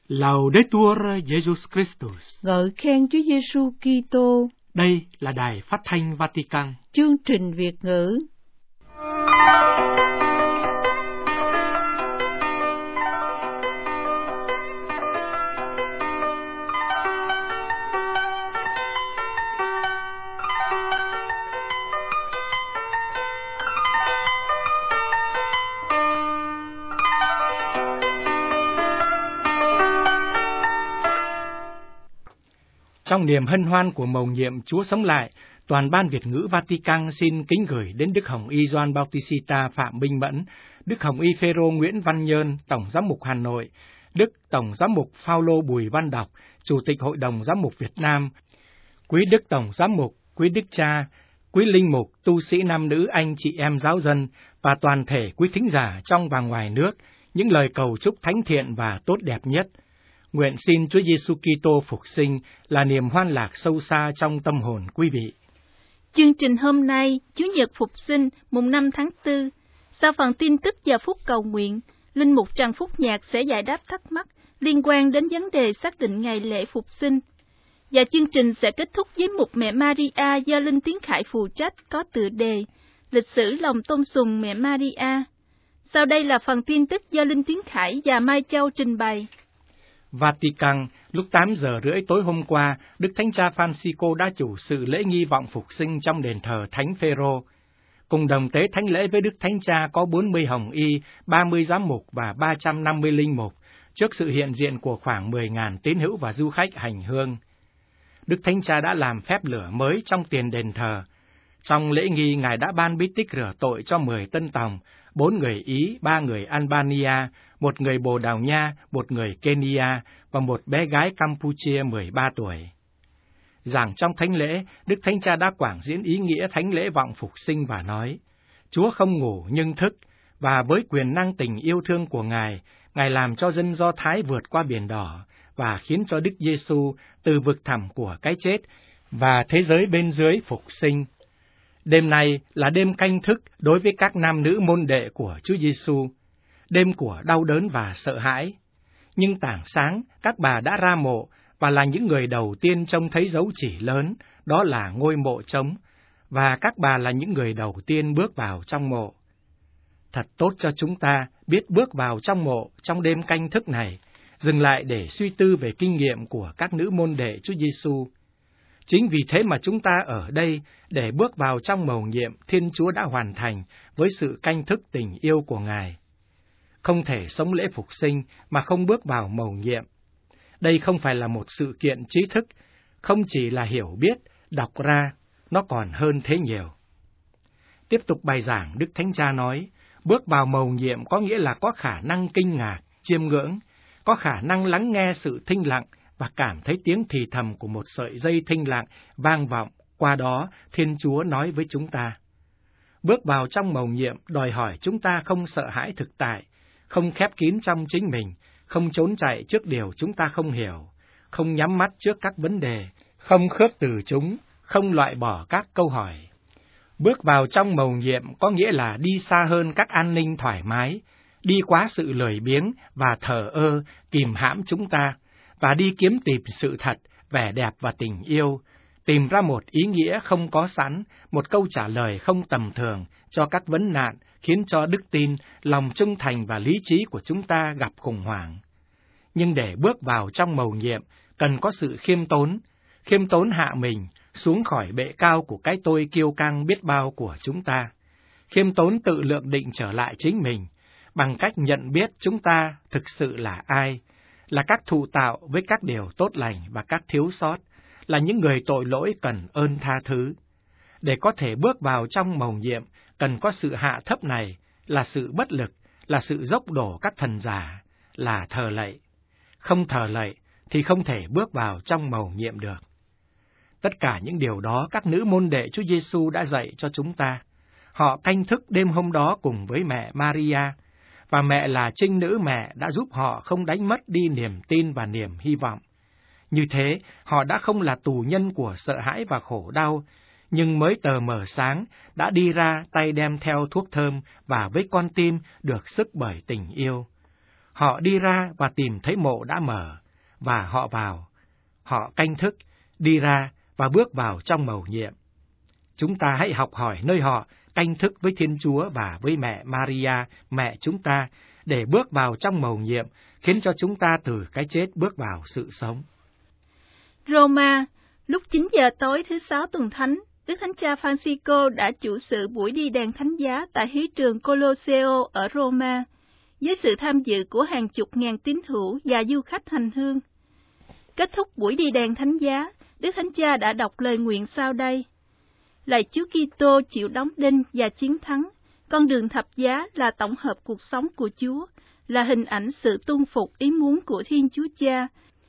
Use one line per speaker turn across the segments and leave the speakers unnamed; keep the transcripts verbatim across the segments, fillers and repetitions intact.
Laudetur Jesus Christus.
Ngợi khen Chúa Giêsu Kitô.
Đây là đài phát thanh Vatican.
Chương trình Việt ngữ.
Trong niềm hân hoan của mầu nhiệm Chúa sống lại, toàn ban Việt ngữ Vatican xin kính gửi đến Đức Hồng Y Gioan Bautista Phạm Minh Mẫn, Đức Hồng Y Phêrô Nguyễn Văn Nhơn, Tổng Giám mục Hà Nội, Đức Tổng Giám mục Phao-lô Bùi Văn Đọc, Chủ tịch Hội đồng Giám mục Việt Nam, quý Đức Tổng Giám mục, quý Đức Cha, quý linh mục, tu sĩ nam nữ, anh chị em giáo dân và toàn thể quý thính giả trong và ngoài nước những lời cầu chúc thánh thiện và tốt đẹp nhất. Nguyện xin Chúa Giêsu Kitô phục sinh là niềm hoan lạc sâu xa trong tâm hồn quý vị.
Chương trình hôm nay, Chủ nhật phục sinh, mùng năm tháng tư. Sau phần tin tức và phút cầu nguyện, Linh mục Trần Phúc Nhạc sẽ giải đáp thắc mắc liên quan đến vấn đề xác định ngày lễ phục sinh. Và chương trình sẽ kết thúc với mục Mẹ Maria do Linh Tiến Khải phụ trách có tựa đề Lịch sử lòng tôn sùng Mẹ Maria. Sau đây là phần tin tức do Linh Tiến Khải và Mai Châu trình bày.
Vatican, lúc tám giờ rưỡi tối hôm qua, Đức Thánh Cha Francisco đã chủ sự lễ nghi vọng phục sinh trong đền thờ Thánh Phêrô. Cùng đồng tế thánh lễ với Đức Thánh Cha có bốn mươi hồng y, ba mươi giám mục và ba trăm năm mươi linh mục, trước sự hiện diện của khoảng mười nghìn tín hữu và du khách hành hương. Đức Thánh Cha đã làm phép lửa mới trong tiền đền thờ. Trong lễ nghi, Ngài đã ban bí tích rửa tội cho mười tân tòng, bốn người Ý, ba người Albania, một người Bồ Đào Nha, một người Kenya và một bé gái Campuchia mười ba tuổi. Giảng trong thánh lễ, Đức Thánh Cha đã quảng diễn ý nghĩa thánh lễ vọng phục sinh và nói, Chúa không ngủ nhưng thức, và với quyền năng tình yêu thương của Ngài, Ngài làm cho dân Do Thái vượt qua biển đỏ và khiến cho Đức Giêsu từ vực thẳm của cái chết và thế giới bên dưới phục sinh. Đêm nay là đêm canh thức đối với các nam nữ môn đệ của Chúa Giêsu, đêm của đau đớn và sợ hãi. Nhưng tảng sáng, các bà đã ra mộ và là những người đầu tiên trông thấy dấu chỉ lớn, đó là ngôi mộ trống, và các bà là những người đầu tiên bước vào trong mộ. Thật tốt cho chúng ta biết bước vào trong mộ trong đêm canh thức này, dừng lại để suy tư về kinh nghiệm của các nữ môn đệ Chúa Giêsu. Chính vì thế mà chúng ta ở đây để bước vào trong mầu nhiệm Thiên Chúa đã hoàn thành với sự canh thức tình yêu của Ngài. Không thể sống lễ phục sinh mà không bước vào mầu nhiệm. Đây không phải là một sự kiện trí thức, không chỉ là hiểu biết, đọc ra, nó còn hơn thế nhiều. Tiếp tục bài giảng, Đức Thánh Cha nói, bước vào mầu nhiệm có nghĩa là có khả năng kinh ngạc, chiêm ngưỡng, có khả năng lắng nghe sự thinh lặng và cảm thấy tiếng thì thầm của một sợi dây thinh lặng vang vọng, qua đó Thiên Chúa nói với chúng ta. Bước vào trong mầu nhiệm đòi hỏi chúng ta không sợ hãi thực tại, không khép kín trong chính mình, không trốn chạy trước điều chúng ta không hiểu, không nhắm mắt trước các vấn đề, không khước từ chúng, không loại bỏ các câu hỏi. Bước vào trong mầu nhiệm có nghĩa là đi xa hơn các an ninh thoải mái, đi quá sự lười biếng và thờ ơ kìm hãm chúng ta, và đi kiếm tìm sự thật, vẻ đẹp và tình yêu, tìm ra một ý nghĩa không có sẵn, một câu trả lời không tầm thường cho các vấn nạn, khiến cho đức tin, lòng trung thành và lý trí của chúng ta gặp khủng hoảng. Nhưng để bước vào trong mầu nhiệm, cần có sự khiêm tốn, khiêm tốn hạ mình, xuống khỏi bệ cao của cái tôi kiêu căng biết bao của chúng ta, khiêm tốn tự lượng định trở lại chính mình, bằng cách nhận biết chúng ta thực sự là ai, là các thụ tạo với các điều tốt lành và các thiếu sót, là những người tội lỗi cần ơn tha thứ. Để có thể bước vào trong mầu nhiệm, cần có sự hạ thấp này, là sự bất lực, là sự dốc đổ các thần giả, là thờ lạy. Không thờ lạy thì không thể bước vào trong mầu nhiệm được. Tất cả những điều đó các nữ môn đệ Chúa Giêsu đã dạy cho chúng ta. Họ canh thức đêm hôm đó cùng với mẹ Maria, và mẹ là trinh nữ mẹ đã giúp họ không đánh mất đi niềm tin và niềm hy vọng. Như thế, họ đã không là tù nhân của sợ hãi và khổ đau, nhưng mới tờ mờ sáng đã đi ra tay đem theo thuốc thơm và với con tim được sức bởi tình yêu. Họ đi ra và tìm thấy mộ đã mở, và họ vào. Họ canh thức, đi ra và bước vào trong mầu nhiệm. Chúng ta hãy học hỏi nơi họ canh thức với Thiên Chúa và với mẹ Maria, mẹ chúng ta, để bước vào trong mầu nhiệm, khiến cho chúng ta từ cái chết bước vào sự sống.
Roma, lúc chín giờ tối thứ sáu tuần thánh, Đức Thánh Cha Francisco đã chủ sự buổi đi đèn thánh giá tại hí trường Colosseo ở Roma, với sự tham dự của hàng chục ngàn tín hữu và du khách hành hương. Kết thúc buổi đi đèn thánh giá, Đức Thánh Cha đã đọc lời nguyện sau đây: Lạy Chúa Kitô chịu đóng đinh và chiến thắng, con đường thập giá là tổng hợp cuộc sống của Chúa, là hình ảnh sự tuân phục ý muốn của Thiên Chúa Cha,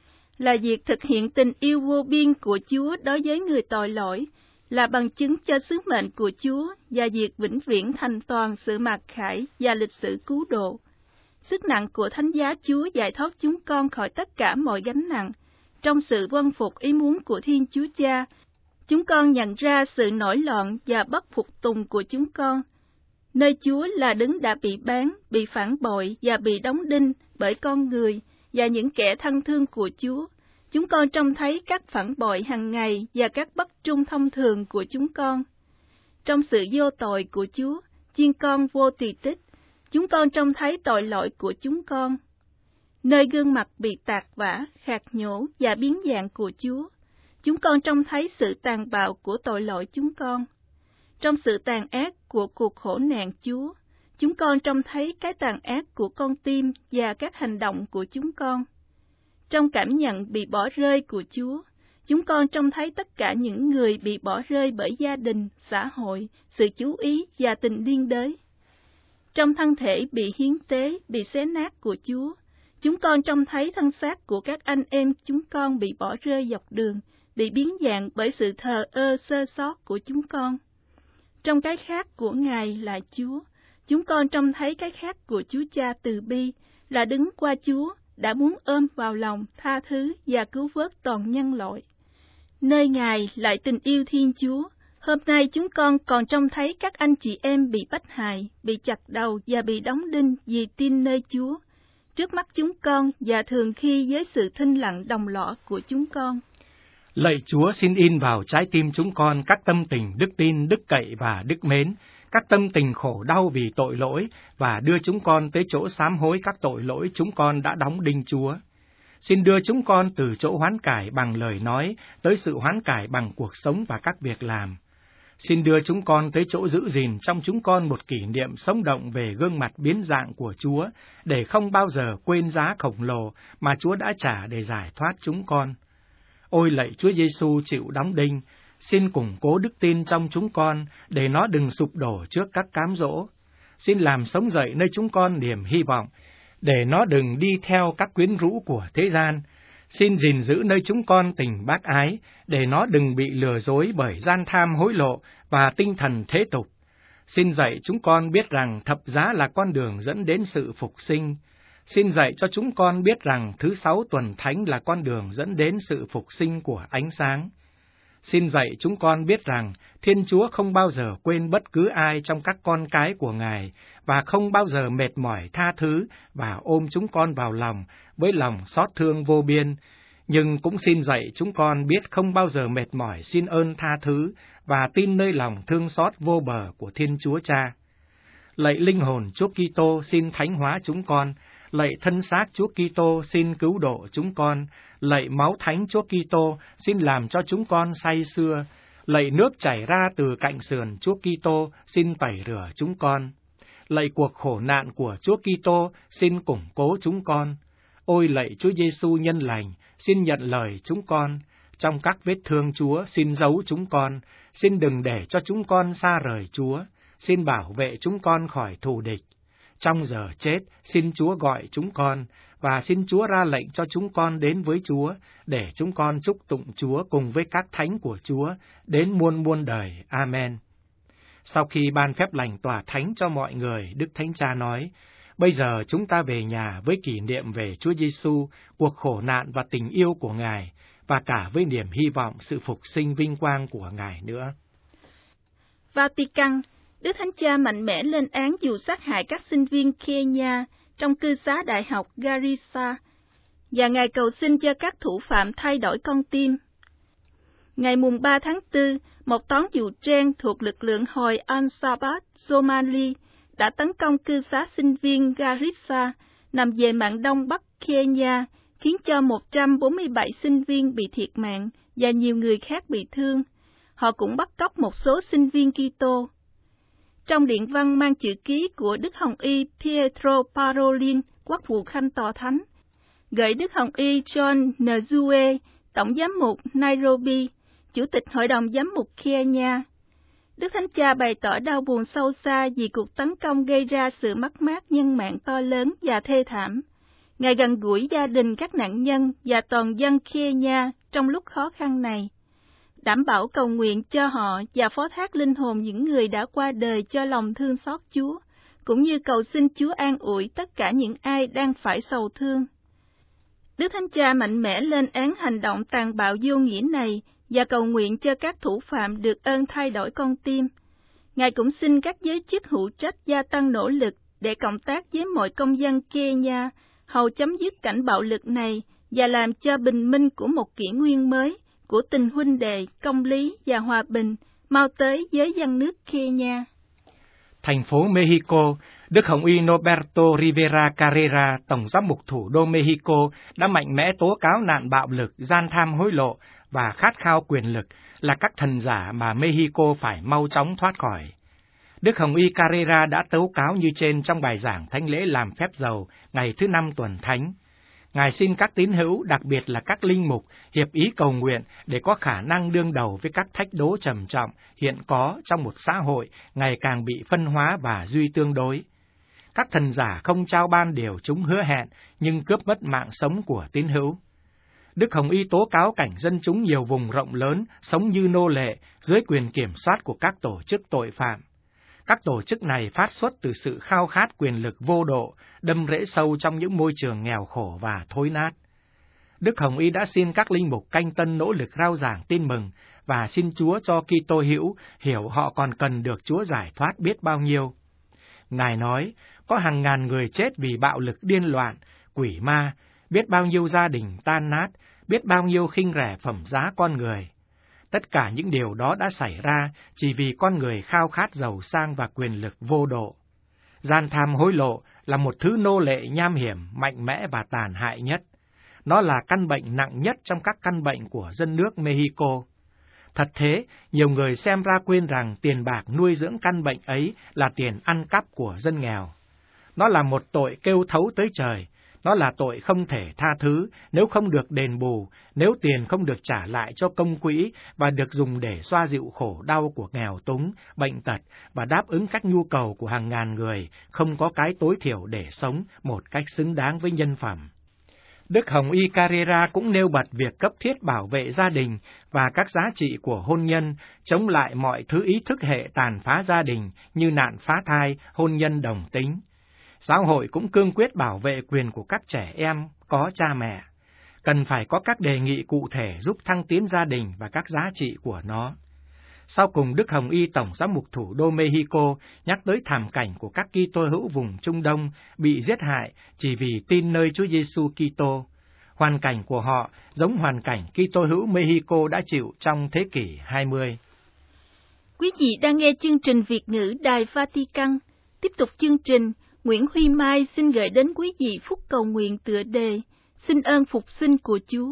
là việc thực hiện tình yêu vô biên của Chúa đối với người tội lỗi, là bằng chứng cho sứ mệnh của Chúa và việc vĩnh viễn thành toàn sự mặc khải và lịch sử cứu độ. Sức nặng của thánh giá Chúa giải thoát chúng con khỏi tất cả mọi gánh nặng. Trong sự vâng phục ý muốn của Thiên Chúa Cha, chúng con nhận ra sự nổi loạn và bất phục tùng của chúng con. Nơi Chúa là đấng đã bị bán, bị phản bội và bị đóng đinh bởi con người và những kẻ thân thương của Chúa. Chúng con trông thấy các phản bội hàng ngày và các bất trung thông thường của chúng con. Trong sự vô tội của Chúa, chiên con vô tỳ tích, chúng con trông thấy tội lỗi của chúng con. Nơi gương mặt bị tạc vả, khạc nhổ và biến dạng của Chúa, chúng con trông thấy sự tàn bạo của tội lỗi chúng con. Trong sự tàn ác của cuộc khổ nạn Chúa, chúng con trông thấy cái tàn ác của con tim và các hành động của chúng con. Trong cảm nhận bị bỏ rơi của Chúa, chúng con trông thấy tất cả những người bị bỏ rơi bởi gia đình, xã hội, sự chú ý và tình liên đới. Trong thân thể bị hiến tế, bị xé nát của Chúa, chúng con trông thấy thân xác của các anh em chúng con bị bỏ rơi dọc đường, bị biến dạng bởi sự thờ ơ sơ sót của chúng con. Trong cái khác của Ngài là Chúa, chúng con trông thấy cái khác của Chúa Cha từ bi, là đứng qua Chúa, đã muốn ôm vào lòng, tha thứ và cứu vớt toàn nhân loại. Nơi Ngài lại tình yêu Thiên Chúa, hôm nay chúng con còn trông thấy các anh chị em bị bách hại, bị chặt đầu và bị đóng đinh vì tin nơi Chúa, trước mắt chúng con và thường khi với sự thinh lặng đồng lọ của chúng con.
Lạy Chúa, xin in vào trái tim chúng con các tâm tình đức tin, đức cậy và đức mến, các tâm tình khổ đau vì tội lỗi, và đưa chúng con tới chỗ sám hối các tội lỗi chúng con đã đóng đinh Chúa. Xin đưa chúng con từ chỗ hoán cải bằng lời nói tới sự hoán cải bằng cuộc sống và các việc làm. Xin đưa chúng con tới chỗ giữ gìn trong chúng con một kỷ niệm sống động về gương mặt biến dạng của Chúa, để không bao giờ quên giá khổng lồ mà Chúa đã trả để giải thoát chúng con. Ôi lạy Chúa Giêsu chịu đóng đinh, xin củng cố đức tin trong chúng con, để nó đừng sụp đổ trước các cám dỗ. Xin làm sống dậy nơi chúng con niềm hy vọng, để nó đừng đi theo các quyến rũ của thế gian. Xin gìn giữ nơi chúng con tình bác ái, để nó đừng bị lừa dối bởi gian tham hối lộ và tinh thần thế tục. Xin dạy chúng con biết rằng thập giá là con đường dẫn đến sự phục sinh. Xin dạy cho chúng con biết rằng thứ sáu tuần thánh là con đường dẫn đến sự phục sinh của ánh sáng. Xin dạy chúng con biết rằng Thiên Chúa không bao giờ quên bất cứ ai trong các con cái của Ngài, và không bao giờ mệt mỏi tha thứ và ôm chúng con vào lòng với lòng xót thương vô biên. Nhưng cũng xin dạy chúng con biết không bao giờ mệt mỏi xin ơn tha thứ và tin nơi lòng thương xót vô bờ của Thiên Chúa Cha. Lạy linh hồn Chúa Kitô, xin thánh hóa chúng con. Lạy thân xác Chúa Kitô, xin cứu độ chúng con. Lạy máu thánh Chúa Kitô, xin làm cho chúng con say sưa. Lạy nước chảy ra từ cạnh sườn Chúa Kitô, xin tẩy rửa chúng con. Lạy cuộc khổ nạn của Chúa Kitô, xin củng cố chúng con. Ôi lạy Chúa Giêsu nhân lành, xin nhận lời chúng con. Trong các vết thương Chúa, xin giấu chúng con. Xin đừng để cho chúng con xa rời Chúa. Xin bảo vệ chúng con khỏi thù địch. Trong giờ chết, xin Chúa gọi chúng con, và xin Chúa ra lệnh cho chúng con đến với Chúa, để chúng con chúc tụng Chúa cùng với các thánh của Chúa, đến muôn muôn đời. Amen. Sau khi ban phép lành tỏa thánh cho mọi người, Đức Thánh Cha nói, bây giờ chúng ta về nhà với kỷ niệm về Chúa Giêsu, cuộc khổ nạn và tình yêu của Ngài, và cả với niềm hy vọng sự phục sinh vinh quang của Ngài nữa.
Vatican, Đức Thánh Cha mạnh mẽ lên án vụ sát hại các sinh viên Kenya trong cư xá đại học Garissa, và Ngài cầu xin cho các thủ phạm thay đổi con tim. Ngày mùng ba tháng tư, một toán vũ trang thuộc lực lượng Hồi Al-Shabaab Somali đã tấn công cư xá sinh viên Garissa, nằm về mạn đông bắc Kenya, khiến cho một trăm bốn mươi bảy sinh viên bị thiệt mạng và nhiều người khác bị thương. Họ cũng bắt cóc một số sinh viên Kitô. Trong điện văn mang chữ ký của Đức Hồng Y Pietro Parolin, quốc vụ khanh tòa thánh, gửi Đức Hồng Y John Nzue, tổng giám mục Nairobi, chủ tịch hội đồng giám mục Kenya, Đức Thánh Cha bày tỏ đau buồn sâu xa vì cuộc tấn công gây ra sự mất mát nhân mạng to lớn và thê thảm. Ngài gần gũi gia đình các nạn nhân và toàn dân Kenya trong lúc khó khăn này, đảm bảo cầu nguyện cho họ và phó thác linh hồn những người đã qua đời cho lòng thương xót Chúa, cũng như cầu xin Chúa an ủi tất cả những ai đang phải sầu thương. Đức Thánh Cha mạnh mẽ lên án hành động tàn bạo vô nghĩa này và cầu nguyện cho các thủ phạm được ơn thay đổi con tim. Ngài cũng xin các giới chức hữu trách gia tăng nỗ lực để cộng tác với mọi công dân Kenya, hầu chấm dứt cảnh bạo lực này và làm cho bình minh của một kỷ nguyên mới, của tình huynh đệ, công lý và hòa bình, mau tới với dân nước Kenya.
Thành phố Mexico, Đức Hồng Y Norberto Rivera Carrera, Tổng giám mục thủ đô Mexico, đã mạnh mẽ tố cáo nạn bạo lực, gian tham hối lộ và khát khao quyền lực là các thần giả mà Mexico phải mau chóng thoát khỏi. Đức Hồng Y Carrera đã tố cáo như trên trong bài giảng thánh lễ làm phép dầu ngày thứ năm tuần thánh. Ngài xin các tín hữu, đặc biệt là các linh mục, hiệp ý cầu nguyện để có khả năng đương đầu với các thách đố trầm trọng hiện có trong một xã hội ngày càng bị phân hóa và duy tương đối. Các thần giả không trao ban điều chúng hứa hẹn, nhưng cướp mất mạng sống của tín hữu. Đức Hồng Y tố cáo cảnh dân chúng nhiều vùng rộng lớn sống như nô lệ dưới quyền kiểm soát của các tổ chức tội phạm. Các tổ chức này phát xuất từ sự khao khát quyền lực vô độ, đâm rễ sâu trong những môi trường nghèo khổ và thối nát. Đức Hồng Y đã xin các linh mục canh tân nỗ lực rao giảng tin mừng và xin Chúa cho Kitô hữu hiểu họ còn cần được Chúa giải thoát biết bao nhiêu. Ngài nói, có hàng ngàn người chết vì bạo lực điên loạn, quỷ ma, biết bao nhiêu gia đình tan nát, biết bao nhiêu khinh rẻ phẩm giá con người. Tất cả những điều đó đã xảy ra chỉ vì con người khao khát giàu sang và quyền lực vô độ. Gian tham hối lộ là một thứ nô lệ nham hiểm, mạnh mẽ và tàn hại nhất. Nó là căn bệnh nặng nhất trong các căn bệnh của dân nước Mexico. Thật thế, nhiều người xem ra quên rằng tiền bạc nuôi dưỡng căn bệnh ấy là tiền ăn cắp của dân nghèo. Nó là một tội kêu thấu tới trời. Nó là tội không thể tha thứ nếu không được đền bù, nếu tiền không được trả lại cho công quỹ và được dùng để xoa dịu khổ đau của nghèo túng, bệnh tật và đáp ứng các nhu cầu của hàng ngàn người không có cái tối thiểu để sống một cách xứng đáng với nhân phẩm. Đức Hồng Y Carrera cũng nêu bật việc cấp thiết bảo vệ gia đình và các giá trị của hôn nhân, chống lại mọi thứ ý thức hệ tàn phá gia đình như nạn phá thai, hôn nhân đồng tính. Giáo hội cũng cương quyết bảo vệ quyền của các trẻ em có cha mẹ, cần phải có các đề nghị cụ thể giúp thăng tiến gia đình và các giá trị của nó. Sau cùng, Đức Hồng Y Tổng giám mục thủ đô Mexico nhắc tới thảm cảnh của các Kitô hữu vùng Trung Đông bị giết hại chỉ vì tin nơi Chúa Giêsu Kitô. Hoàn cảnh của họ giống hoàn cảnh Kitô hữu Mexico đã chịu trong thế kỷ hai mươi.
Quý vị đang nghe chương trình Việt ngữ Đài Vatican. Tiếp tục chương trình, Nguyễn Huy Mai xin gửi đến quý vị phúc cầu nguyện tựa đề Xin ơn phục sinh của Chúa.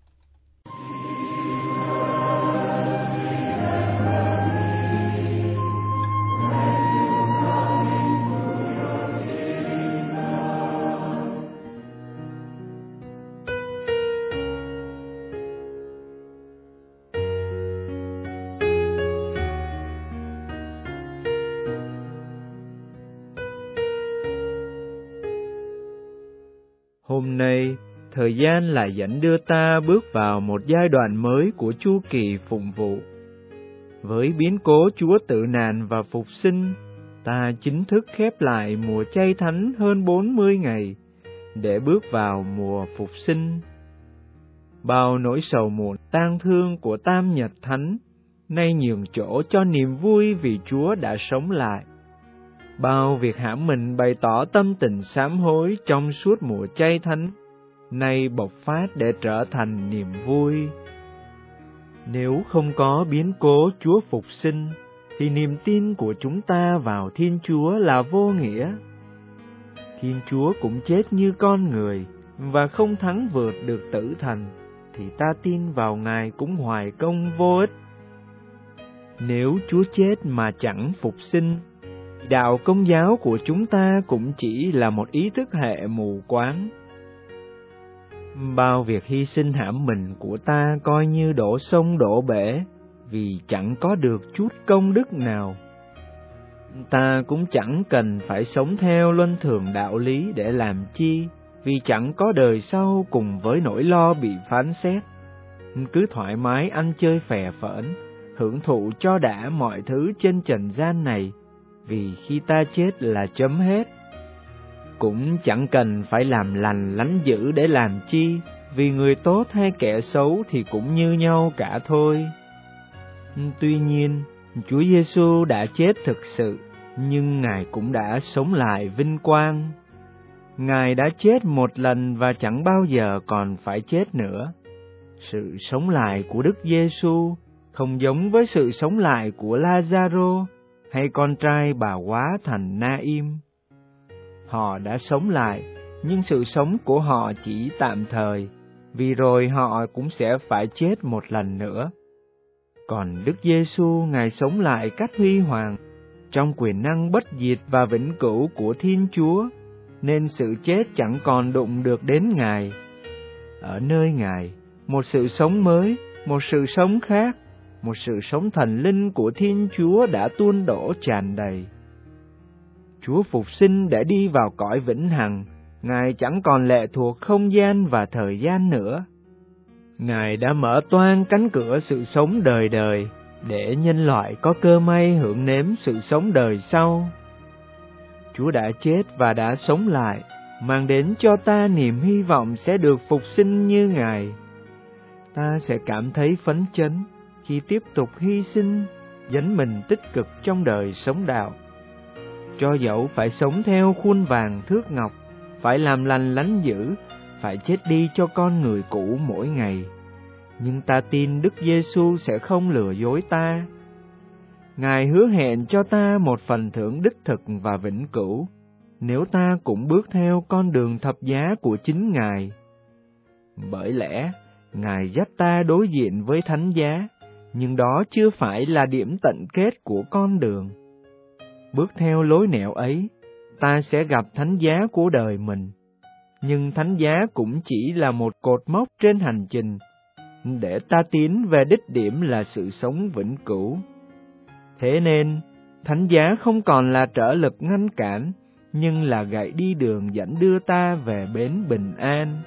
Hôm nay, thời gian lại dẫn đưa ta bước vào một giai đoạn mới của chu kỳ phụng vụ. Với biến cố Chúa tử nạn và phục sinh, ta chính thức khép lại mùa chay thánh hơn bốn mươi ngày, để bước vào mùa phục sinh. Bao nỗi sầu muộn tang thương của Tam Nhật Thánh nay nhường chỗ cho niềm vui vì Chúa đã sống lại. Bao việc hãm mình bày tỏ tâm tình sám hối trong suốt mùa chay thánh, nay bộc phát để trở thành niềm vui. Nếu không có biến cố Chúa phục sinh, thì niềm tin của chúng ta vào Thiên Chúa là vô nghĩa. Thiên Chúa cũng chết như con người, và không thắng vượt được tử thần, thì ta tin vào Ngài cũng hoài công vô ích. Nếu Chúa chết mà chẳng phục sinh, đạo Công giáo của chúng ta cũng chỉ là một ý thức hệ mù quáng. Bao việc hy sinh hãm mình của ta coi như đổ sông đổ bể, vì chẳng có được chút công đức nào. Ta cũng chẳng cần phải sống theo luân thường đạo lý để làm chi, vì chẳng có đời sau cùng với nỗi lo bị phán xét. Cứ thoải mái ăn chơi phè phỡn, hưởng thụ cho đã mọi thứ trên trần gian này, vì khi ta chết là chấm hết. Cũng chẳng cần phải làm lành lánh dữ để làm chi, vì người tốt hay kẻ xấu thì cũng như nhau cả thôi. Tuy nhiên, Chúa Giêsu đã chết thực sự, nhưng Ngài cũng đã sống lại vinh quang. Ngài đã chết một lần và chẳng bao giờ còn phải chết nữa. Sự sống lại của Đức Giêsu không giống với sự sống lại của Lazaro hay con trai bà quá thành Na-im. Họ đã sống lại, nhưng sự sống của họ chỉ tạm thời, vì rồi họ cũng sẽ phải chết một lần nữa. Còn Đức Giêsu, Ngài sống lại cách huy hoàng, trong quyền năng bất diệt và vĩnh cửu của Thiên Chúa, nên sự chết chẳng còn đụng được đến Ngài. Ở nơi Ngài, một sự sống mới, một sự sống khác, một sự sống thần linh của Thiên Chúa đã tuôn đổ tràn đầy. Chúa phục sinh để đi vào cõi vĩnh hằng, Ngài chẳng còn lệ thuộc không gian và thời gian nữa. Ngài đã mở toang cánh cửa sự sống đời đời, để nhân loại có cơ may hưởng nếm sự sống đời sau. Chúa đã chết và đã sống lại, mang đến cho ta niềm hy vọng sẽ được phục sinh như Ngài. Ta sẽ cảm thấy phấn chấn khi tiếp tục hy sinh, dấn mình tích cực trong đời sống đạo. Cho dẫu phải sống theo khuôn vàng thước ngọc, phải làm lành lánh dữ, phải chết đi cho con người cũ mỗi ngày, nhưng ta tin Đức Giêsu sẽ không lừa dối ta. Ngài hứa hẹn cho ta một phần thưởng đích thực và vĩnh cửu, nếu ta cũng bước theo con đường thập giá của chính Ngài. Bởi lẽ, Ngài dắt ta đối diện với thánh giá, nhưng đó chưa phải là điểm tận kết của con đường. Bước theo lối nẻo ấy, ta sẽ gặp thánh giá của đời mình, nhưng thánh giá cũng chỉ là một cột mốc trên hành trình, để ta tiến về đích điểm là sự sống vĩnh cửu. Thế nên, thánh giá không còn là trở lực ngăn cản, nhưng là gậy đi đường dẫn đưa ta về bến bình an.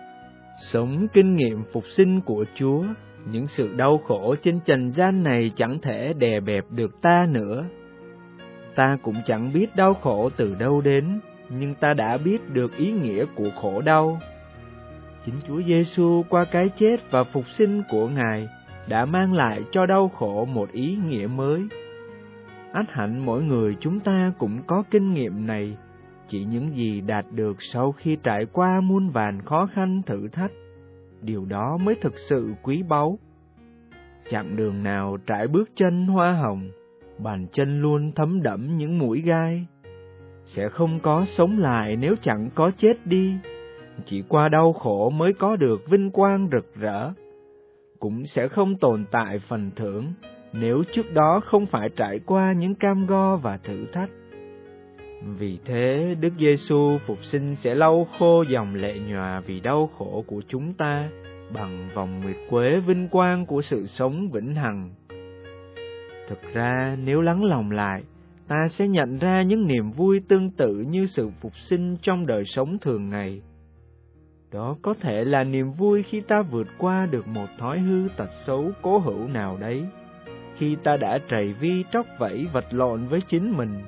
Sống kinh nghiệm phục sinh của Chúa, những sự đau khổ trên trần gian này chẳng thể đè bẹp được ta nữa. Ta cũng chẳng biết đau khổ từ đâu đến, nhưng ta đã biết được ý nghĩa của khổ đau. Chính Chúa Giêsu qua cái chết và phục sinh của Ngài đã mang lại cho đau khổ một ý nghĩa mới. Ắt hẳn mỗi người chúng ta cũng có kinh nghiệm này, chỉ những gì đạt được sau khi trải qua muôn vàn khó khăn thử thách, điều đó mới thực sự quý báu. Chặng đường nào trải bước chân hoa hồng, bàn chân luôn thấm đẫm những mũi gai. Sẽ không có sống lại nếu chẳng có chết đi, chỉ qua đau khổ mới có được vinh quang rực rỡ. Cũng sẽ không tồn tại phần thưởng nếu trước đó không phải trải qua những cam go và thử thách. Vì thế, Đức Giêsu phục sinh sẽ lau khô dòng lệ nhòa vì đau khổ của chúng ta bằng vòng nguyệt quế vinh quang của sự sống vĩnh hằng. Thực ra, nếu lắng lòng lại, ta sẽ nhận ra những niềm vui tương tự như sự phục sinh trong đời sống thường ngày. Đó có thể là niềm vui khi ta vượt qua được một thói hư tật xấu cố hữu nào đấy, khi ta đã trầy vi tróc vẫy vật lộn với chính mình.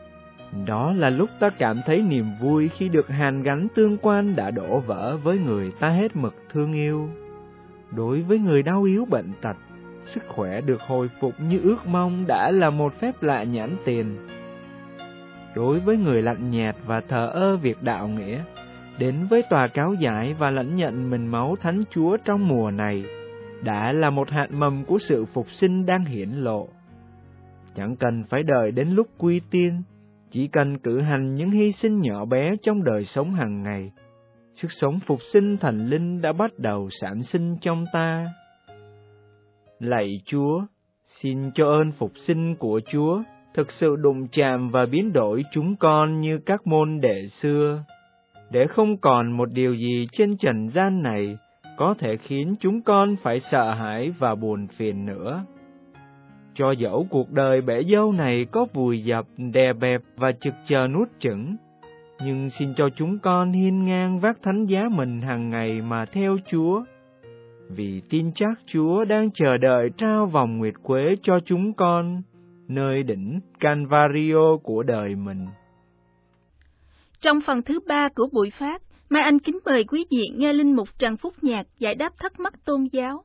Đó là lúc ta cảm thấy niềm vui khi được hàn gắn tương quan đã đổ vỡ với người ta hết mực thương yêu. Đối với người đau yếu bệnh tật, sức khỏe được hồi phục như ước mong đã là một phép lạ nhãn tiền. đối với người lạnh nhạt và thờ ơ việc đạo nghĩa, đến với tòa cáo giải và lãnh nhận mình máu Thánh Chúa trong mùa này, đã là một hạt mầm của sự phục sinh đang hiển lộ. Chẳng cần phải đợi đến lúc quy tiên, chỉ cần cử hành những hy sinh nhỏ bé trong đời sống hàng ngày, sức sống phục sinh thành linh đã bắt đầu sản sinh trong ta. Lạy Chúa, xin cho ơn phục sinh của Chúa thực sự đụng chạm và biến đổi chúng con như các môn đệ xưa, để không còn một điều gì trên trần gian này có thể khiến chúng con phải sợ hãi và buồn phiền nữa. Cho dẫu cuộc đời bể dâu này có vùi dập, đè bẹp và trực chờ nuốt chửng, nhưng xin cho chúng con hiên ngang vác thánh giá mình hàng ngày mà theo Chúa, vì tin chắc Chúa đang chờ đợi trao vòng nguyệt quế cho chúng con, nơi đỉnh Calvario của đời mình.
Trong phần thứ ba của buổi phát, Mai Anh kính mời quý vị nghe Linh Mục Trần Phúc Nhạc giải đáp thắc mắc tôn giáo.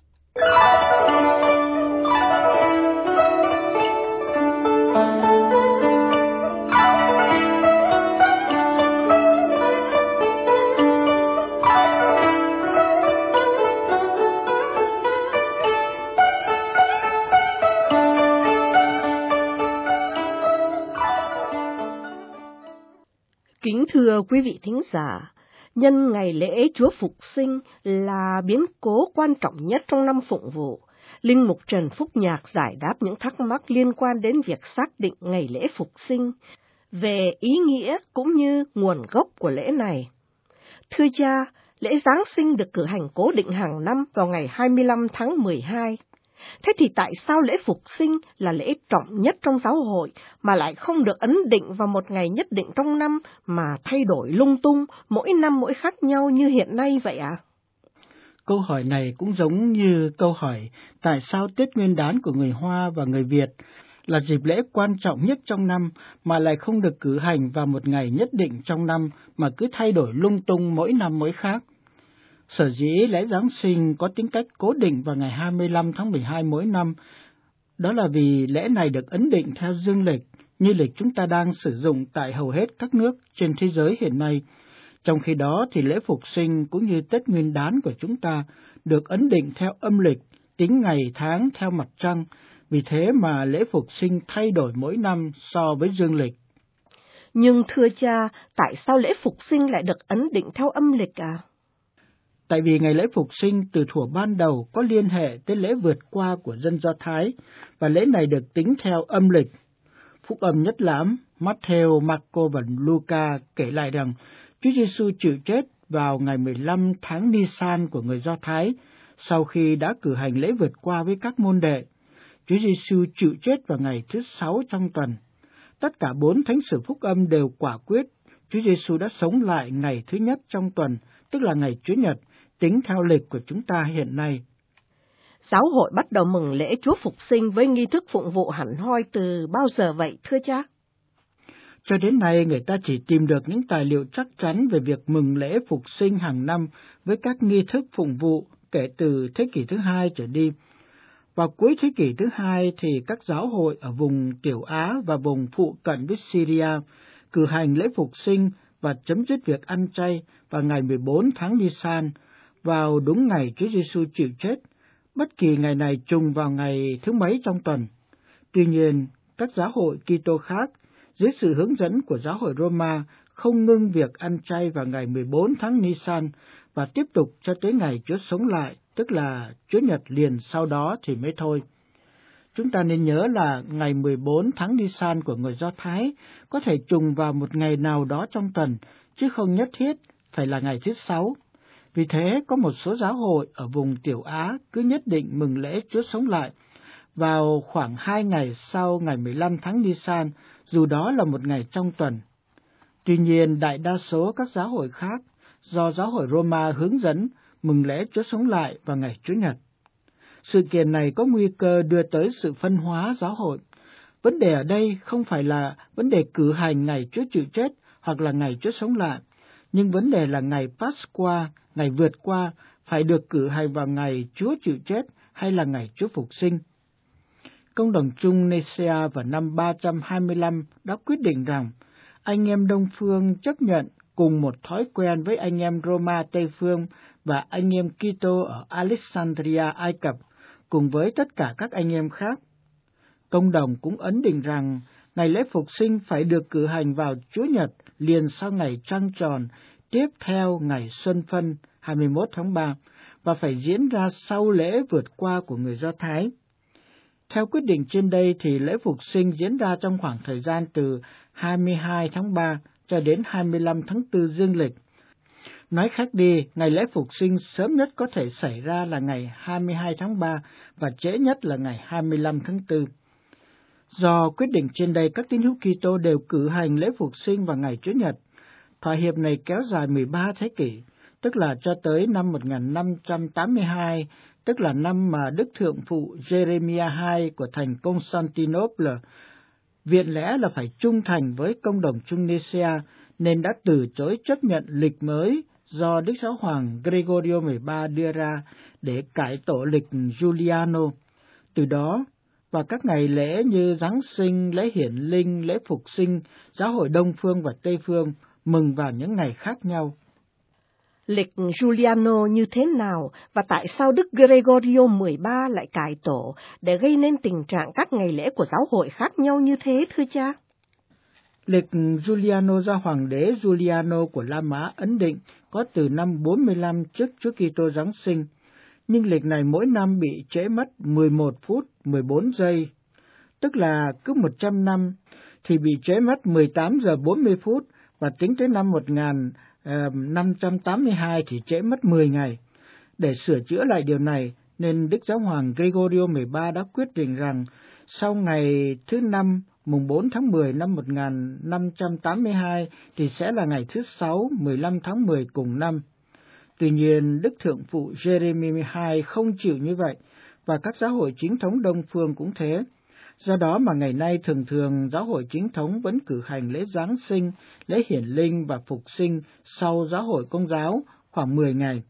Kính thưa quý vị thính giả, nhân ngày lễ Chúa Phục Sinh là biến cố quan trọng nhất trong năm phụng vụ, Linh Mục Trần Phúc Nhạc giải đáp những thắc mắc liên quan đến việc xác định ngày lễ Phục Sinh, về ý nghĩa cũng như nguồn gốc của lễ này. Thưa cha, lễ Giáng sinh được cử hành cố định hàng năm vào ngày hai mươi lăm tháng mười hai. Thế thì tại sao lễ Phục Sinh là lễ trọng nhất trong giáo hội mà lại không được ấn định vào một ngày nhất định trong năm mà thay đổi lung tung, mỗi năm mỗi khác nhau như hiện nay vậy ạ? À?
Câu hỏi này cũng giống như câu hỏi tại sao Tết Nguyên đán của người Hoa và người Việt là dịp lễ quan trọng nhất trong năm mà lại không được cử hành vào một ngày nhất định trong năm mà cứ thay đổi lung tung mỗi năm mỗi khác. Sở dĩ lễ Giáng sinh có tính cách cố định vào ngày hai mươi lăm tháng mười hai mỗi năm, đó là vì lễ này được ấn định theo dương lịch, như lịch chúng ta đang sử dụng tại hầu hết các nước trên thế giới hiện nay. Trong khi đó thì lễ Phục Sinh cũng như Tết Nguyên đán của chúng ta được ấn định theo âm lịch, tính ngày tháng theo mặt trăng, vì thế mà lễ Phục Sinh thay đổi mỗi năm so với dương lịch.
Nhưng thưa cha, tại sao lễ Phục Sinh lại được ấn định theo âm lịch à?
Tại vì ngày lễ Phục Sinh từ thuở ban đầu có liên hệ tới lễ vượt qua của dân Do Thái, và lễ này được tính theo âm lịch. Phúc âm nhất lãm Matthew, Marco và Luca kể lại rằng Chúa Giêsu chịu chết vào ngày mười lăm tháng Nisan của người Do Thái, sau khi đã cử hành lễ vượt qua với các môn đệ. Chúa Giêsu chịu chết vào ngày thứ sáu trong tuần. Tất cả bốn thánh sử phúc âm đều quả quyết Chúa Giêsu đã sống lại ngày thứ nhất trong tuần, tức là ngày Chủ nhật, tính theo lịch của chúng ta hiện nay.
Giáo hội bắt đầu mừng lễ Chúa Phục Sinh với nghi thức phụng vụ hẳn hoi từ bao giờ vậy thưa cha?
Cho đến nay người ta chỉ tìm được những tài liệu chắc chắn về việc mừng lễ Phục Sinh hàng năm với các nghi thức phụng vụ kể từ thế kỷ thứ hai trở đi. Vào cuối thế kỷ thứ hai thì các giáo hội ở vùng Tiểu Á và vùng phụ cận với Syria cử hành lễ Phục Sinh và chấm dứt việc ăn chay vào ngày mười bốn tháng Nisan, vào đúng ngày Chúa Giêsu chịu chết, bất kỳ ngày này trùng vào ngày thứ mấy trong tuần. Tuy nhiên, các giáo hội Kitô khác, dưới sự hướng dẫn của giáo hội Roma, không ngưng việc ăn chay vào ngày mười bốn tháng Nisan và tiếp tục cho tới ngày Chúa sống lại, tức là Chúa Nhật liền sau đó thì mới thôi. Chúng ta nên nhớ là ngày mười bốn tháng Nisan của người Do Thái có thể trùng vào một ngày nào đó trong tuần, chứ không nhất thiết phải là ngày thứ sáu. Vì thế, có một số giáo hội ở vùng Tiểu Á cứ nhất định mừng lễ Chúa sống lại vào khoảng hai ngày sau ngày mười lăm tháng Nisan, dù đó là một ngày trong tuần. Tuy nhiên, đại đa số các giáo hội khác, do giáo hội Roma hướng dẫn, mừng lễ Chúa sống lại vào ngày Chủ nhật. Sự kiện này có nguy cơ đưa tới sự phân hóa giáo hội. Vấn đề ở đây không phải là vấn đề cử hành ngày Chúa chịu chết hoặc là ngày Chúa sống lại, nhưng vấn đề là ngày Pasqua, ngày vượt qua, phải được cử hành vào ngày Chúa chịu chết hay là ngày Chúa Phục Sinh. Công đồng chung Nicaea vào năm ba trăm hai mươi lăm đã quyết định rằng anh em Đông Phương chấp nhận cùng một thói quen với anh em Roma Tây Phương và anh em Kitô ở Alexandria, Ai Cập, cùng với tất cả các anh em khác. Công đồng cũng ấn định rằng ngày lễ Phục sinh phải được cử hành vào Chúa Nhật liền sau ngày trăng tròn, tiếp theo ngày Xuân Phân hai mươi mốt tháng ba, và phải diễn ra sau lễ vượt qua của người Do Thái. Theo quyết định trên đây thì lễ Phục sinh diễn ra trong khoảng thời gian từ hai mươi hai tháng ba cho đến hai mươi lăm tháng tư dương lịch. Nói khác đi, ngày lễ Phục sinh sớm nhất có thể xảy ra là ngày hai mươi hai tháng ba và trễ nhất là ngày hai mươi lăm tháng tư. Do quyết định trên đây, các tín hữu Kitô đều cử hành lễ Phục sinh vào ngày Chủ nhật. Thỏa hiệp này kéo dài mười ba thế kỷ, tức là cho tới năm một nghìn năm trăm tám mươi hai, tức là năm mà Đức Thượng Phụ Jeremiah hai của thành Constantinople viện lẽ là phải trung thành với công đồng chung Nicaea, nên đã từ chối chấp nhận lịch mới do Đức Giáo Hoàng Gregorio mười ba đưa ra để cải tổ lịch Giuliano. Từ đó, và các ngày lễ như Giáng sinh, lễ hiển linh, lễ Phục sinh, Giáo hội Đông Phương và Tây Phương mừng vào những ngày khác nhau.
Lịch Giuliano như thế nào và tại sao Đức Gregorio mười ba lại cải tổ để gây nên tình trạng các ngày lễ của giáo hội khác nhau như thế, thưa cha?
Lịch Giuliano do Hoàng đế Giuliano của La Mã ấn định có từ năm bốn mươi lăm trước Chúa Kitô Giáng sinh, nhưng lịch này mỗi năm bị trễ mất mười một phút mười bốn giây, tức là cứ một trăm năm thì bị trễ mất mười tám giờ bốn mươi phút, và tính tới năm một nghìn năm trăm tám mươi hai thì trễ mất mười ngày. Để sửa chữa lại điều này, nên Đức Giáo Hoàng Gregorio mười ba đã quyết định rằng sau ngày thứ năm, mùng bốn tháng mười năm một nghìn năm trăm tám mươi hai thì sẽ là ngày thứ sáu, mười lăm tháng mười cùng năm. Tuy nhiên, Đức Thượng Phụ Jeremiah hai không chịu như vậy, và các giáo hội chính thống Đông Phương cũng thế. Do đó mà ngày nay thường thường giáo hội chính thống vẫn cử hành lễ Giáng sinh, lễ hiển linh và Phục sinh sau giáo hội Công giáo khoảng mười ngày.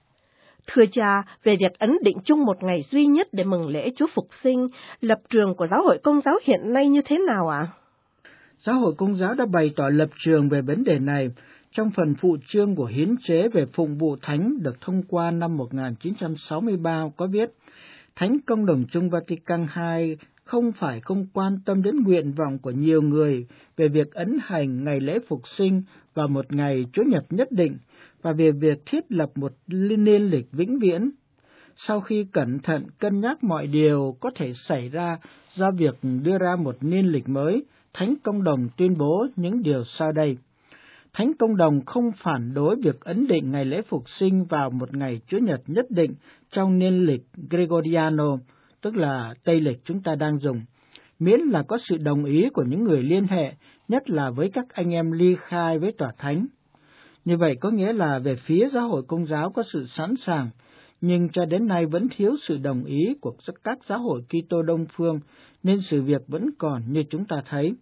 Thưa cha, về việc ấn định chung một ngày duy nhất để mừng lễ Chúa Phục sinh, lập trường của giáo hội Công giáo hiện nay như thế nào ạ? À?
Giáo hội Công giáo đã bày tỏ lập trường về vấn đề này trong phần phụ chương của hiến chế về phụng vụ thánh được thông qua năm một nghìn chín trăm sáu mươi ba có viết: Thánh Công đồng chung Vatican hai không phải không quan tâm đến nguyện vọng của nhiều người về việc ấn hành ngày lễ Phục sinh vào một ngày Chủ nhật nhất định và về việc thiết lập một niên lịch vĩnh viễn. Sau khi cẩn thận cân nhắc mọi điều có thể xảy ra do việc đưa ra một niên lịch mới, Thánh Công đồng tuyên bố những điều sau đây. Thánh Công đồng không phản đối việc ấn định ngày lễ Phục sinh vào một ngày Chủ nhật nhất định trong niên lịch Gregoriano, tức là Tây lịch chúng ta đang dùng, miễn là có sự đồng ý của những người liên hệ, nhất là với các anh em ly khai với tòa thánh. Như vậy có nghĩa là về phía giáo hội Công giáo có sự sẵn sàng, nhưng cho đến nay vẫn thiếu sự đồng ý của các giáo hội Kitô Đông Phương, nên sự việc vẫn còn như chúng ta thấy.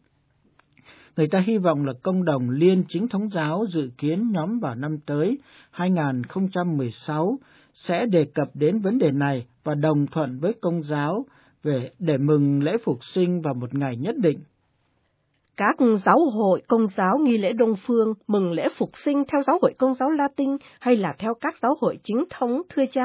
Người ta hy vọng là Công đồng Liên Chính thống giáo dự kiến nhóm vào năm tới hai nghìn không trăm mười sáu sẽ đề cập đến vấn đề này và đồng thuận với Công giáo về để mừng lễ Phục sinh vào một ngày nhất định.
Các giáo hội Công giáo nghi lễ Đông Phương mừng lễ Phục sinh theo giáo hội Công giáo Latin hay là theo các giáo hội chính thống, thưa cha?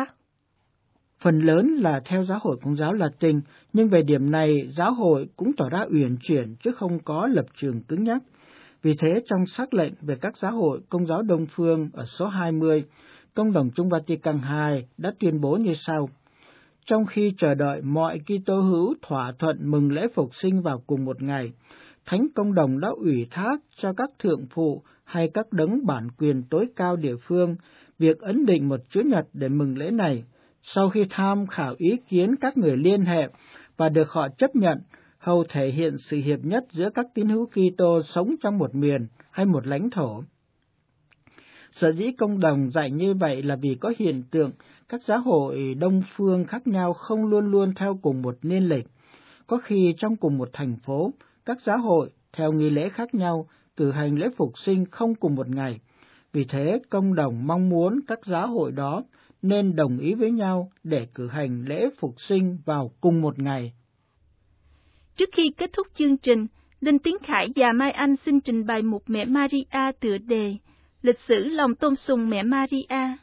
Phần lớn là theo giáo hội Công giáo Latin, nhưng về điểm này giáo hội cũng tỏ ra uyển chuyển chứ không có lập trường cứng nhắc. Vì thế trong sắc lệnh về các giáo hội Công giáo Đông Phương ở số hai mươi, Công đồng chung Vatican hai đã tuyên bố như sau: Trong khi chờ đợi mọi Kitô hữu thỏa thuận mừng lễ Phục sinh vào cùng một ngày, Thánh Công đồng đã ủy thác cho các thượng phụ hay các đấng bản quyền tối cao địa phương việc ấn định một Chủ nhật để mừng lễ này, sau khi tham khảo ý kiến các người liên hệ và được họ chấp nhận, hầu thể hiện sự hiệp nhất giữa các tín hữu Kitô sống trong một miền hay một lãnh thổ. Sở dĩ Công đồng dạy như vậy là vì có hiện tượng các giáo hội Đông Phương khác nhau không luôn luôn theo cùng một niên lịch. Có khi trong cùng một thành phố, các giáo hội theo nghi lễ khác nhau cử hành lễ Phục sinh không cùng một ngày. Vì thế, Công đồng mong muốn các giáo hội đó nên đồng ý với nhau để cử hành lễ Phục sinh vào cùng một ngày.
Trước khi kết thúc chương trình, Linh Tiến Khải và Mai Anh xin trình bày một Mẹ Maria tựa đề Lịch sử lòng tôn sùng Mẹ Maria.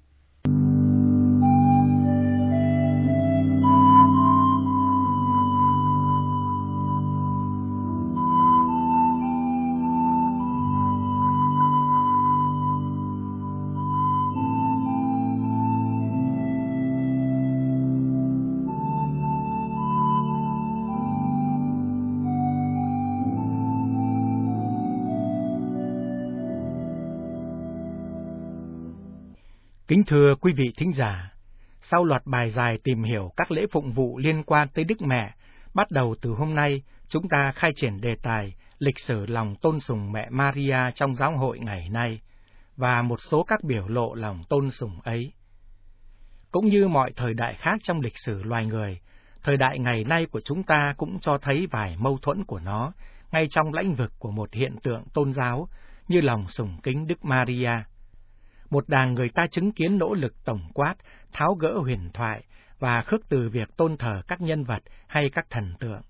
Kính thưa quý vị thính giả, sau loạt bài dài tìm hiểu các lễ phụng vụ liên quan tới Đức Mẹ, bắt đầu từ hôm nay, chúng ta khai triển đề tài lịch sử lòng tôn sùng mẹ Maria trong giáo hội ngày nay, và một số các biểu lộ lòng tôn sùng ấy. Cũng như mọi thời đại khác trong lịch sử loài người, thời đại ngày nay của chúng ta cũng cho thấy vài mâu thuẫn của nó, ngay trong lĩnh vực của một hiện tượng tôn giáo, như lòng sùng kính Đức Maria. Một đàn người ta chứng kiến nỗ lực tổng quát, tháo gỡ huyền thoại và khước từ việc tôn thờ các nhân vật hay các thần tượng.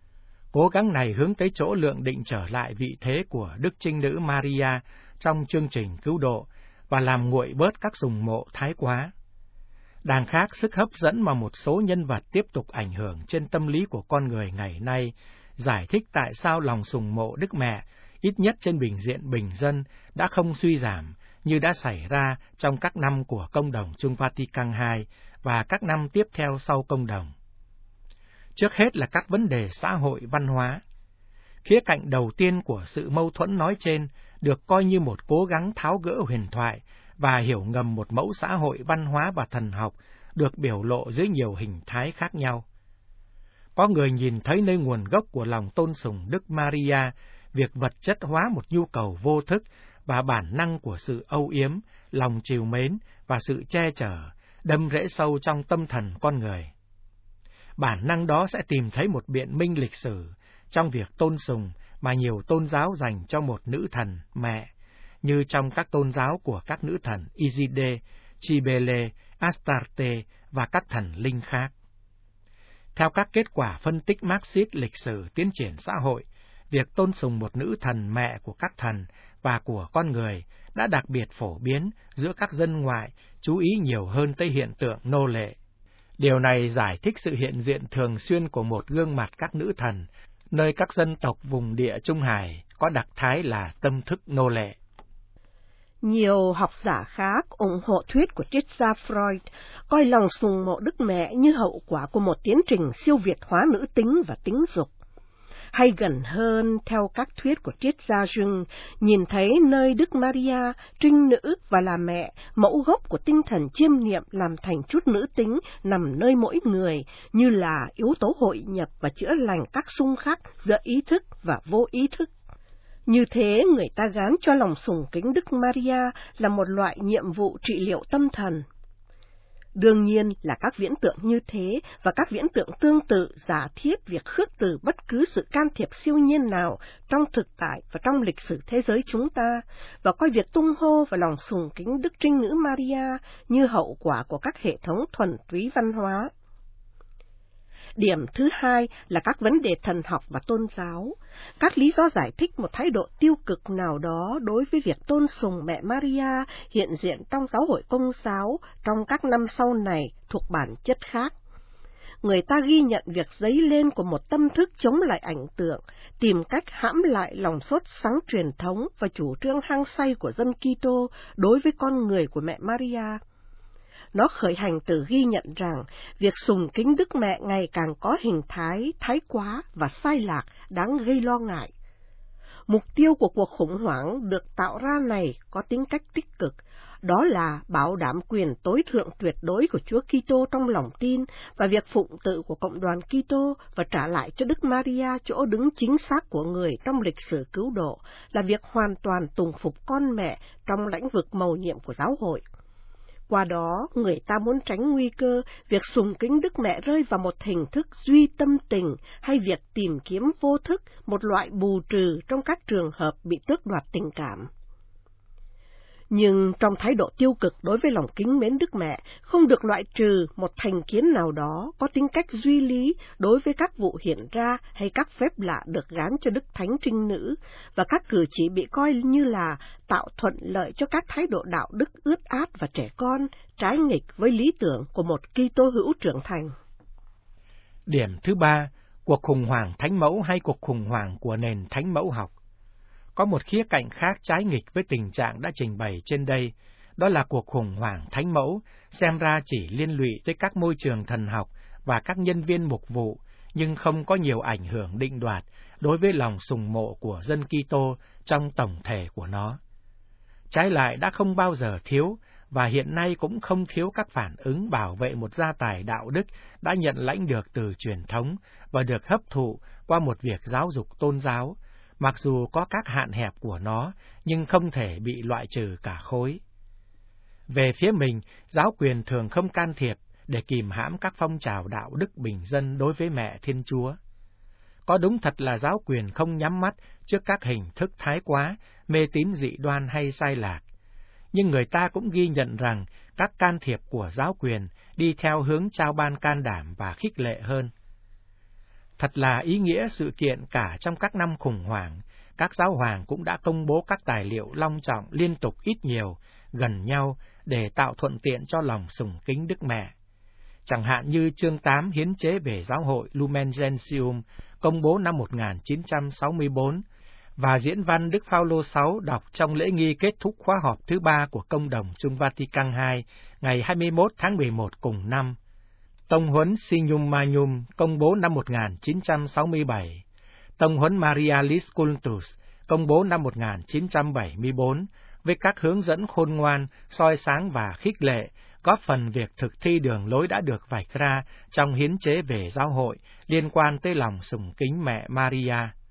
Cố gắng này hướng tới chỗ lượng định trở lại vị thế của Đức Trinh Nữ Maria trong chương trình cứu độ và làm nguội bớt các sùng mộ thái quá. Đàn khác sức hấp dẫn mà một số nhân vật tiếp tục ảnh hưởng trên tâm lý của con người ngày nay, giải thích tại sao lòng sùng mộ Đức Mẹ, ít nhất trên bình diện bình dân, đã không suy giảm, như đã xảy ra trong các năm của Công đồng Chung Vatican hai và các năm tiếp theo sau Công đồng. Trước hết là các vấn đề xã hội văn hóa. Khía cạnh đầu tiên của sự mâu thuẫn nói trên được coi như một cố gắng tháo gỡ huyền thoại và hiểu ngầm một mẫu xã hội văn hóa và thần học được biểu lộ dưới nhiều hình thái khác nhau. Có người nhìn thấy nơi nguồn gốc của lòng tôn sùng Đức Maria, việc vật chất hóa một nhu cầu vô thức và bản năng của sự âu yếm, lòng trìu mến và sự che chở, đâm rễ sâu trong tâm thần con người. Bản năng đó sẽ tìm thấy một biện minh lịch sử trong việc tôn sùng mà nhiều tôn giáo dành cho một nữ thần, mẹ, như trong các tôn giáo của các nữ thần Isidê, Cybele, Astarte và các thần linh khác. Theo các kết quả phân tích Marxist lịch sử tiến triển xã hội, việc tôn sùng một nữ thần mẹ của các thần và của con người đã đặc biệt phổ biến giữa các dân ngoại, chú ý nhiều hơn tới hiện tượng nô lệ. Điều này giải thích sự hiện diện thường xuyên của một gương mặt các nữ thần, nơi các dân tộc vùng địa Trung Hải có đặc thái là tâm thức nô lệ.
Nhiều học giả khác ủng hộ thuyết của triết gia Freud, coi lòng sùng mộ Đức Mẹ như hậu quả của một tiến trình siêu việt hóa nữ tính và tính dục. Hay gần hơn, theo các thuyết của triết gia Jung, nhìn thấy nơi Đức Maria, trinh nữ và là mẹ, mẫu gốc của tinh thần chiêm niệm làm thành chút nữ tính nằm nơi mỗi người, như là yếu tố hội nhập và chữa lành các xung khắc giữa ý thức và vô ý thức. Như thế, người ta gán cho lòng sùng kính Đức Maria là một loại nhiệm vụ trị liệu tâm thần. Đương nhiên là các viễn tượng như thế và các viễn tượng tương tự giả thiết việc khước từ bất cứ sự can thiệp siêu nhiên nào trong thực tại và trong lịch sử thế giới chúng ta, và coi việc tung hô và lòng sùng kính Đức Trinh Nữ Maria như hậu quả của các hệ thống thuần túy văn hóa. Điểm thứ hai là các vấn đề thần học và tôn giáo. Các lý do giải thích một thái độ tiêu cực nào đó đối với việc tôn sùng mẹ Maria hiện diện trong giáo hội Công giáo trong các năm sau này thuộc bản chất khác. Người ta ghi nhận việc dấy lên của một tâm thức chống lại ảnh tượng, tìm cách hãm lại lòng sốt sắng truyền thống và chủ trương hăng say của dân Kitô đối với con người của mẹ Maria. Nó khởi hành từ ghi nhận rằng việc sùng kính Đức Mẹ ngày càng có hình thái thái quá và sai lạc đáng gây lo ngại. Mục tiêu của cuộc khủng hoảng được tạo ra này có tính cách tích cực, đó là bảo đảm quyền tối thượng tuyệt đối của Chúa Kitô trong lòng tin và việc phụng tự của cộng đoàn Kitô và trả lại cho Đức Maria chỗ đứng chính xác của người trong lịch sử cứu độ là việc hoàn toàn tùng phục con mẹ trong lĩnh vực mầu nhiệm của giáo hội. Qua đó, người ta muốn tránh nguy cơ việc sùng kính Đức Mẹ rơi vào một hình thức duy tâm tình hay việc tìm kiếm vô thức một loại bù trừ trong các trường hợp bị tước đoạt tình cảm. Nhưng trong thái độ tiêu cực đối với lòng kính mến Đức Mẹ, không được loại trừ một thành kiến nào đó có tính cách duy lý đối với các vụ hiện ra hay các phép lạ được gán cho Đức Thánh Trinh Nữ, và các cử chỉ bị coi như là tạo thuận lợi cho các thái độ đạo đức ướt át và trẻ con, trái nghịch với lý tưởng của một Kitô hữu trưởng thành.
Điểm thứ ba, cuộc khủng hoảng thánh mẫu hay cuộc khủng hoảng của nền thánh mẫu học. Có một khía cạnh khác trái nghịch với tình trạng đã trình bày trên đây, đó là cuộc khủng hoảng thánh mẫu, xem ra chỉ liên lụy tới các môi trường thần học và các nhân viên mục vụ, nhưng không có nhiều ảnh hưởng định đoạt đối với lòng sùng mộ của dân Kitô trong tổng thể của nó. Trái lại đã không bao giờ thiếu, và hiện nay cũng không thiếu các phản ứng bảo vệ một gia tài đạo đức đã nhận lãnh được từ truyền thống và được hấp thụ qua một việc giáo dục tôn giáo, mặc dù có các hạn hẹp của nó, nhưng không thể bị loại trừ cả khối. Về phía mình, giáo quyền thường không can thiệp để kìm hãm các phong trào đạo đức bình dân đối với mẹ Thiên Chúa. Có đúng thật là giáo quyền không nhắm mắt trước các hình thức thái quá, mê tín dị đoan hay sai lạc, nhưng người ta cũng ghi nhận rằng các can thiệp của giáo quyền đi theo hướng trao ban can đảm và khích lệ hơn. Thật là ý nghĩa sự kiện cả trong các năm khủng hoảng, các giáo hoàng cũng đã công bố các tài liệu long trọng liên tục ít nhiều, gần nhau để tạo thuận tiện cho lòng sùng kính Đức Mẹ. Chẳng hạn như chương tám hiến chế về giáo hội Lumen Gentium công bố năm một nghìn chín trăm sáu mươi tư, và diễn văn Đức Phaolô sáu đọc trong lễ nghi kết thúc khóa họp thứ ba của Công đồng Chung Vatican hai ngày hai mươi mốt tháng mười một cùng năm. Tông huấn Signum Magnum công bố năm một nghìn chín trăm sáu mươi bảy, Tông huấn Marialis Cultus công bố năm một nghìn chín trăm bảy mươi tư, với các hướng dẫn khôn ngoan, soi sáng và khích lệ, góp phần việc thực thi đường lối đã được vạch ra trong hiến chế về giáo hội liên quan tới lòng sùng kính mẹ Maria.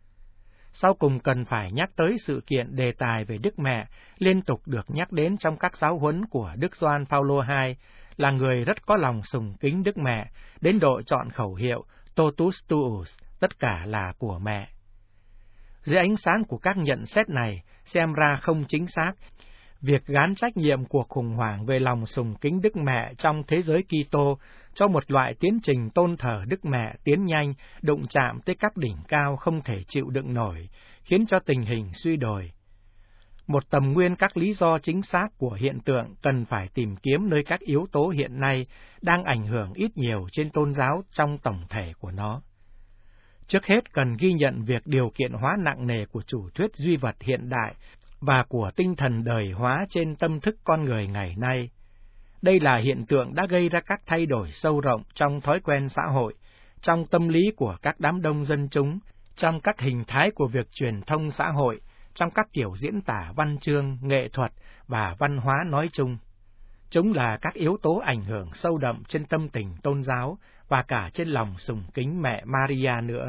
Sau cùng cần phải nhắc tới sự kiện đề tài về Đức Mẹ liên tục được nhắc đến trong các giáo huấn của Đức Gioan Phaolô hai, là người rất có lòng sùng kính Đức Mẹ, đến độ chọn khẩu hiệu Totus Tuus, tất cả là của mẹ. Dưới ánh sáng của các nhận xét này, xem ra không chính xác, việc gán trách nhiệm cuộc khủng hoảng về lòng sùng kính Đức Mẹ trong thế giới Kitô cho một loại tiến trình tôn thờ Đức Mẹ tiến nhanh, đụng chạm tới các đỉnh cao không thể chịu đựng nổi, khiến cho tình hình suy đồi. Một tầm nguyên các lý do chính xác của hiện tượng cần phải tìm kiếm nơi các yếu tố hiện nay đang ảnh hưởng ít nhiều trên tôn giáo trong tổng thể của nó. Trước hết cần ghi nhận việc điều kiện hóa nặng nề của chủ thuyết duy vật hiện đại và của tinh thần đời hóa trên tâm thức con người ngày nay. Đây là hiện tượng đã gây ra các thay đổi sâu rộng trong thói quen xã hội, trong tâm lý của các đám đông dân chúng, trong các hình thái của việc truyền thông xã hội, trong các kiểu diễn tả văn chương, nghệ thuật và văn hóa nói chung. Chúng là các yếu tố ảnh hưởng sâu đậm trên tâm tình tôn giáo và cả trên lòng sùng kính mẹ Maria nữa.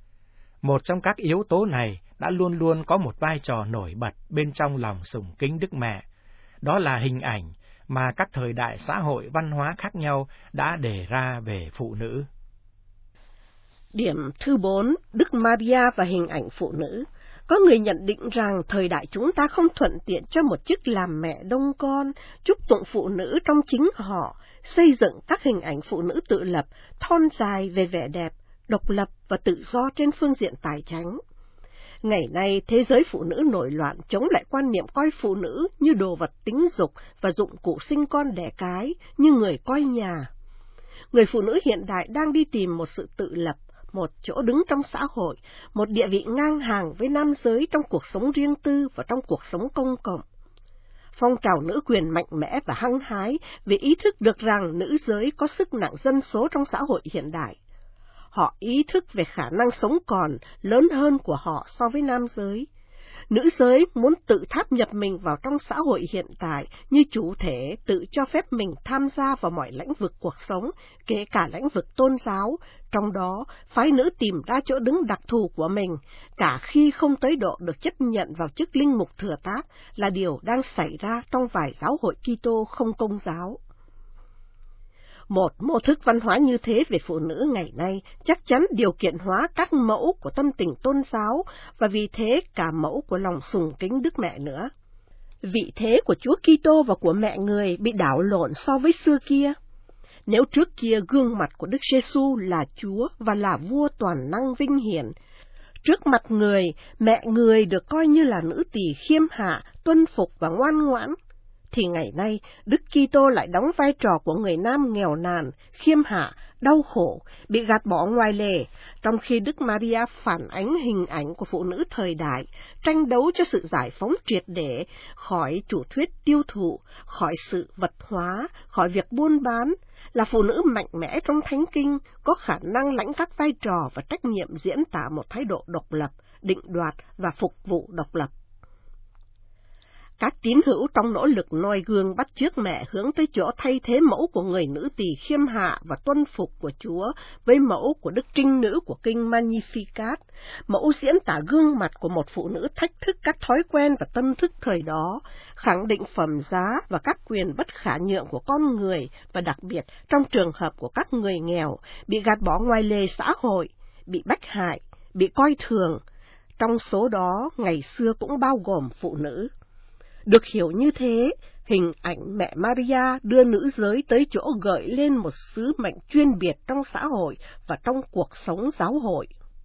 Một trong các yếu tố này đã luôn luôn có một vai trò nổi bật bên trong lòng sùng kính Đức Mẹ, đó là hình ảnh mà các thời đại xã hội văn hóa khác nhau đã đề ra về phụ nữ.
Điểm thứ bốn, Đức Maria và hình ảnh phụ nữ. Có người nhận định rằng thời đại chúng ta không thuận tiện cho một chức làm mẹ đông con, chúc tụng phụ nữ trong chính họ, xây dựng các hình ảnh phụ nữ tự lập, thon dài về vẻ đẹp, độc lập và tự do trên phương diện tài chánh. Ngày nay, thế giới phụ nữ nổi loạn chống lại quan niệm coi phụ nữ như đồ vật tính dục và dụng cụ sinh con đẻ cái, như người coi nhà. Người phụ nữ hiện đại đang đi tìm một sự tự lập, một chỗ đứng trong xã hội, một địa vị ngang hàng với nam giới trong cuộc sống riêng tư và trong cuộc sống công cộng. Phong trào nữ quyền mạnh mẽ và hăng hái vì ý thức được rằng nữ giới có sức nặng dân số trong xã hội hiện đại. Họ ý thức về khả năng sống còn lớn hơn của họ so với nam giới. Nữ giới muốn tự tháp nhập mình vào trong xã hội hiện tại như chủ thể tự cho phép mình tham gia vào mọi lĩnh vực cuộc sống, kể cả lĩnh vực tôn giáo, trong đó phái nữ tìm ra chỗ đứng đặc thù của mình, cả khi không tới độ được chấp nhận vào chức linh mục thừa tác, là điều đang xảy ra trong vài giáo hội Kitô không công giáo. Một mô thức văn hóa như thế về phụ nữ ngày nay chắc chắn điều kiện hóa các mẫu của tâm tình tôn giáo và vì thế cả mẫu của lòng sùng kính Đức Mẹ nữa. Vị thế của Chúa Kitô và của mẹ người bị đảo lộn so với xưa kia. Nếu trước kia gương mặt của Đức Giêsu là Chúa và là vua toàn năng vinh hiển, trước mặt người, mẹ người được coi như là nữ tỳ khiêm hạ, tuân phục và ngoan ngoãn, thì ngày nay Đức Kitô lại đóng vai trò của người nam nghèo nàn, khiêm hạ, đau khổ, bị gạt bỏ ngoài lề, trong khi Đức Maria phản ánh hình ảnh của phụ nữ thời đại, tranh đấu cho sự giải phóng triệt để khỏi chủ thuyết tiêu thụ, khỏi sự vật hóa, khỏi việc buôn bán, là phụ nữ mạnh mẽ trong thánh kinh, có khả năng lãnh các vai trò và trách nhiệm diễn tả một thái độ độc lập, định đoạt và phục vụ độc lập. Các tín hữu trong nỗ lực noi gương bắt chước mẹ hướng tới chỗ thay thế mẫu của người nữ tỳ khiêm hạ và tuân phục của Chúa với mẫu của Đức Trinh Nữ của kinh Magnificat, mẫu diễn tả gương mặt của một phụ nữ thách thức các thói quen và tâm thức thời đó, khẳng định phẩm giá và các quyền bất khả nhượng của con người, và đặc biệt trong trường hợp của các người nghèo, bị gạt bỏ ngoài lề xã hội, bị bách hại, bị coi thường. Trong số đó, ngày xưa cũng bao gồm phụ nữ. Được hiểu như thế, hình ảnh mẹ Maria đưa nữ giới tới chỗ gợi lên một sứ mệnh chuyên biệt trong xã hội và trong cuộc sống giáo hội.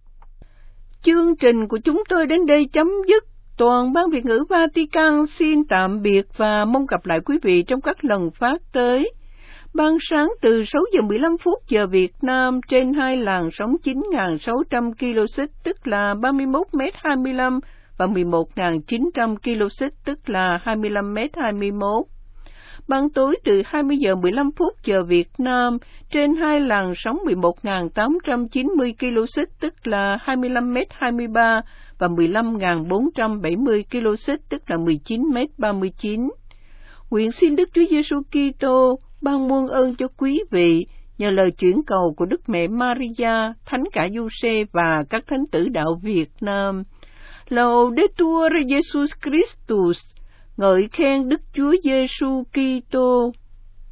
Chương trình của chúng tôi đến đây chấm dứt. Toàn ban Việt ngữ Vatican xin tạm biệt và mong gặp lại quý vị trong các lần phát tới. Ban sáng từ sáu giờ mười lăm phút giờ Việt Nam trên hai làn sóng chín nghìn sáu trăm ki lô héc tức là ba mươi mốt mét hai mươi lăm và mười một nghìn chín trăm ki lô héc tức là hai mươi lăm mét hai mươi mốt. Ban tối từ hai mươi giờ mười lăm phút giờ Việt Nam trên hai làn sóng mười một nghìn tám trăm chín mươi ki lô héc tức là hai mươi lăm mét hai mươi ba và mười lăm nghìn bốn trăm bảy mươi ki lô héc tức là mười chín mét ba mươi chín. Nguyện xin Đức Chúa Giêsu Kitô ban muôn ơn cho quý vị nhờ lời chuyển cầu của Đức Mẹ Maria, Thánh Cả Giuse và các thánh tử đạo Việt Nam. Laudetur Jesus Christus, ngợi khen Đức Chúa Giêsu Kitô.